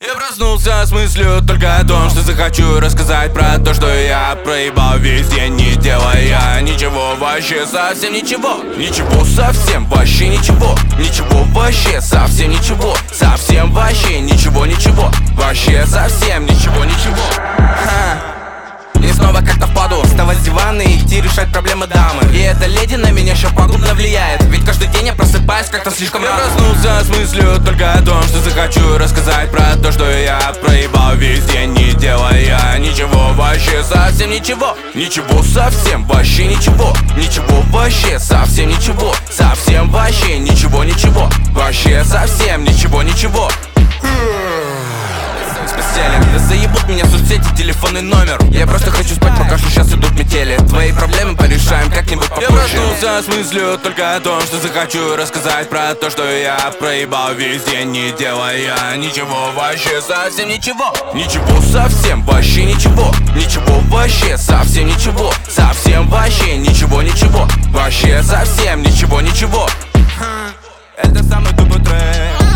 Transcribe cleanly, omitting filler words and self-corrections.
Я проснулся с мыслью только о том, что захочу рассказать про то, что я проебал весь день, не делая ничего, вообще совсем ничего. Ничего совсем, вообще ничего. Ничего вообще совсем ничего. Совсем вообще ничего, ничего. Вообще совсем ничего, ничего. И снова как-то впаду, вставать с дивана и идти решать проблемы дамы. И эта леди на меня еще пагубно влияет, ведь каждый день я просыпаюсь как-то слишком рано. Я проснулся с мыслью только о том, что захочу рассказать про то, что я проебал весь день, не делая ничего, вообще совсем ничего. Ничего совсем, вообще ничего. Ничего вообще совсем ничего. Совсем вообще ничего, ничего. Вообще совсем ничего, ничего. Да заебут меня соцсети, телефонный номер. Я просто хочу спать, пока что сейчас идут метели. Твои проблемы порешаем как-нибудь попозже. Я проснулся с мыслью только о том, что захочу рассказать про то, что я проебал весь день, не делая ничего, вообще совсем ничего. Ничего совсем, вообще ничего. Ничего вообще совсем ничего. Совсем вообще ничего, ничего. Вообще совсем ничего, ничего. Это самый тупой трек.